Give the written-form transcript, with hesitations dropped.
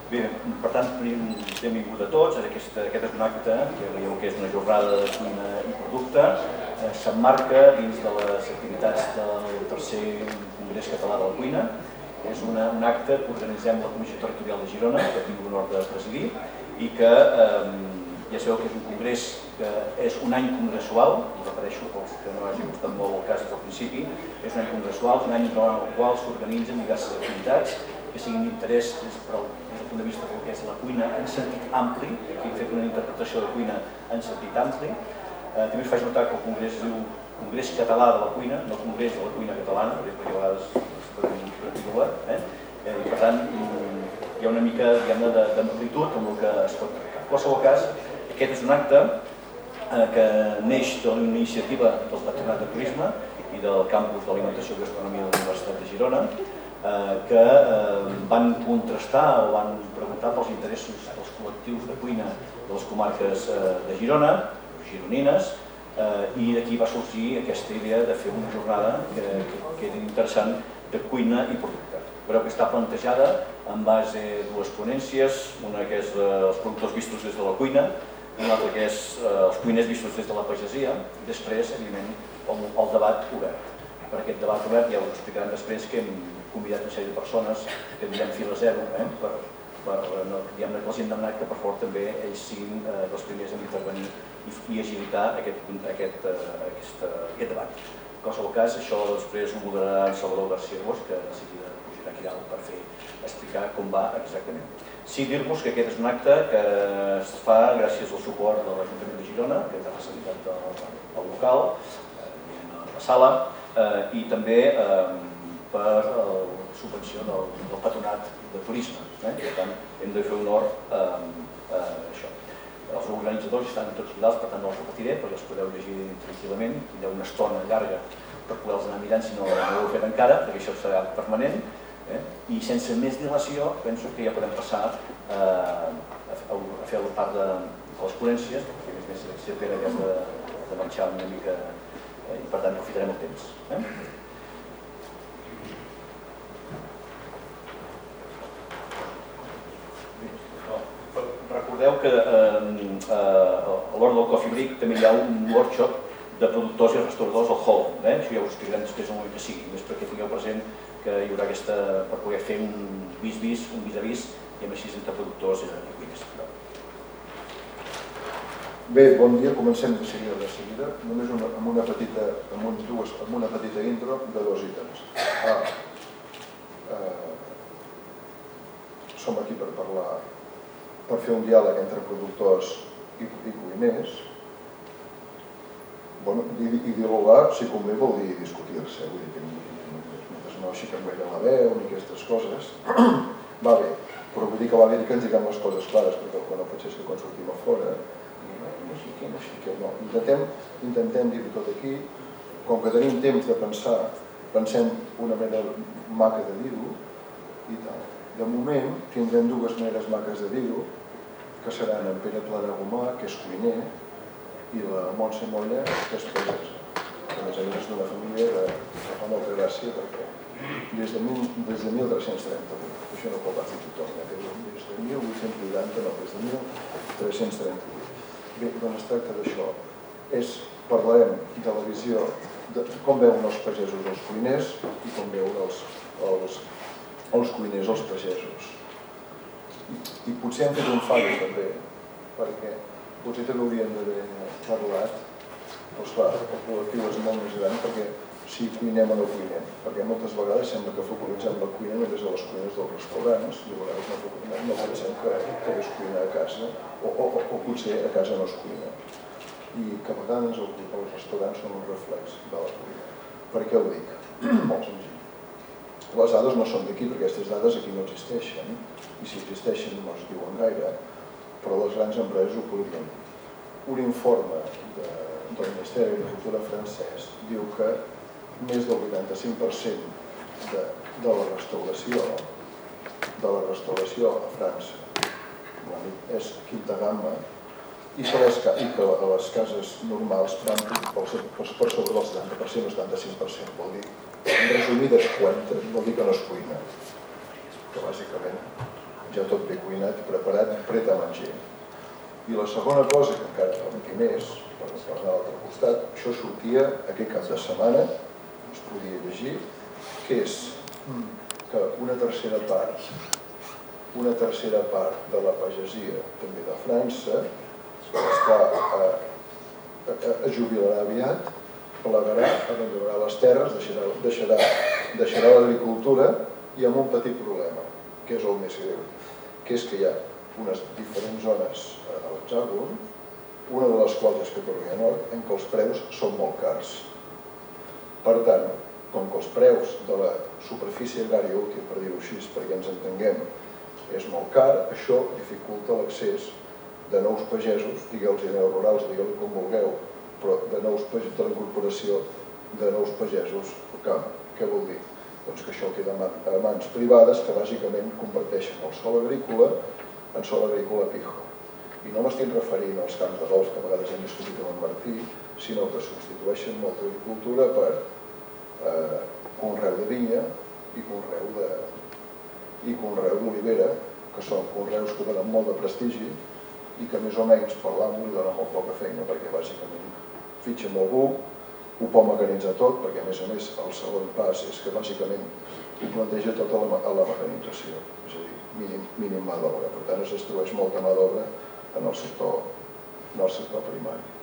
Bé, per tant, benvingut a tots. Aquest és un acte que veieu que és una jornada de cuina i producte. S'emmarca dins de les activitats del tercer Congrés Català de la Cuina. És un acte que organitzem la Comissió Territorial de Girona, que tinc l'honor de presidir, i que ja sabeu que és un congrés que és un any congressual, ho refereixo pels que no hagi costat molt el cas des del principi, és un any congressual, un any durant el qual s'organitzen diverses activitats que siguin d'interès des del punt de vista del que és la cuina en sentit ampli. Aquí hem fet una interpretació de cuina en sentit ampli. També us faig notar que el congrés es diu Congrés Català de la Cuina, no Congrés de la Cuina Catalana, perquè a vegades es pot dir i per tant hi ha una mica d'amplitud amb el que es pot tractar. En qualsevol cas, aquest és un acte que neix d'una iniciativa del Patronat de Turisme i del Campus d'Alimentació i Gastronomia de la Universitat de Girona, que van contrastar o van preguntar pels interessos dels col·lectius de cuina de les comarques de Girona, gironines, i d'aquí va sorgir aquesta idea de fer una jornada que era interessant de cuina i producte. Veureu que està plantejada en base a dues ponències, una que és els productors vistos des de la cuina, una altra que és els cuiners vistos des de la pagesia, i després, evidentment, el debat obert. Per aquest debat obert ja us explicaran després que hem convidat una sèrie de persones que direm fil a zero, per que la gent demanat que per favor també ells siguin els primers a intervenir i agilitar aquest debat. En qualsevol cas, això després ho moderarà en Salvador García Bosch, que de seguida pujarà aquí dalt per explicar com va exactament. Sí, dir-vos que aquest és un acte que es fa gràcies al suport de l'Ajuntament de Girona, que és la facilitat del local, a la sala, i també per la subvenció del Patronat de Turisme. Per tant, hem de fer honor a això. Els organitzadors estan tots dalt, per tant no els repetiré, perquè els podeu llegir tranquil·lament. Hi ha una estona llarga per poder-los anar mirant si no ho heu fet encara, perquè això serà permanent. I sense més dilació, penso que ja podem passar a fer la part de les ponències, perquè a més si Pere que has de menjar una mica i per tant aprofitarem el temps. Recordeu que a l'hora del Coffee Break també hi ha un workshop de productors i restauradors al hall. Això ja us explicarem després en el moment que sigui, només perquè tingueu present que hi haurà aquesta, per poder fer un vis-a-vis i amb així entre productors i cuiners. Bé, bon dia, comencem de seguida, només amb una petita intro de dos ítems. Som aquí per parlar, per fer un diàleg entre productors i cuiners. I dialogar, si convé, vol dir discutir-se, vull dir que mentre no aixequem gaire la veu ni aquestes coses, va bé, però vull dir que va bé que ens diguem les coses clares, perquè no pot ser que quan sortim a fora, no. Intentem dir-ho tot aquí, com que tenim temps de pensar, pensem una manera maca de dir-ho i tal. De moment tindrem dues maneres maques de dir-ho, que seran en Pere Planagumà, que és cuiner, i la Montse Molla, que és pagesa, que a més és d'una família que fa molta gràcia perquè des de 1338, això no pot dir tothom, des de 1880, no, des de 1338. Bé, doncs es tracta d'això. Parlarem de la visió de com veuen els pagesos els cuiners i com veuen els cuiners els pagesos. I potser hem fet un fallo també, perquè potser també hauríem d'haver parlat, doncs clar, el col·lectiu és molt més gran perquè si cuinem o no cuinem, perquè moltes vegades sembla que focalitzem la cuina només a les cuines dels restaurants i a vegades no pensem que és cuinar a casa o potser a casa no es cuina i que a vegades els restaurants són un reflex de la cuina. Per què ho dic? Molt senzill. Les dades no són d'aquí perquè aquestes dades aquí no existeixen i si existeixen no es diuen gaire, però les grans empreses ho publiquen. Un informe del Ministeri d'Agricultura francès diu que més del 85% de la restauració a França és quinta gamma i que a les cases normals van per sobre del 70% o 75%. Vol dir, en resumides comptes, vol dir que no es cuina. Que bàsicament ja tot ben cuinat i preparat, pret a menjar. I la segona cosa, que encara fa més, per anar a l'altre costat, això sortia aquest cap de setmana, es podia llegir, que és que una tercera part de la pagesia, també de França, es jubilarà aviat, plegarà, abandonarà les terres, deixarà l'agricultura i amb un petit problema, que és el més greu, que és que hi ha unes diferents zones a l'Hexàgon, una de les quals és Catalunya Nord, en què els preus són molt cars. Per tant, com que els preus de la superfície agrària útil, per dir-ho així, perquè ens entenguem, és molt car, això dificulta l'accés de nous pagesos, digueu-los neorurals, digueu-li com vulgueu, però de la incorporació de nous pagesos al camp. Què vol dir? Doncs que això queda a mans privades que bàsicament converteixen el sòl agrícola en sòl agrícola pijo. I no m'estic referint als camps de golf que a vegades hem discutit amb en Martí, sinó que substitueixen molta agricultura per conreu de vinya i conreu d'olivera, que són conreus que donen molt de prestigi i que més o menys per l'amo li dona molt poca feina, perquè bàsicament fitxa amb algú, ho pot mecanitzar tot, perquè a més el segon pas és que bàsicament ho planteja tot a la mecanització, és a dir, mínim mà d'obra. Per tant, es destrueix molta mà d'obra en el sector primari.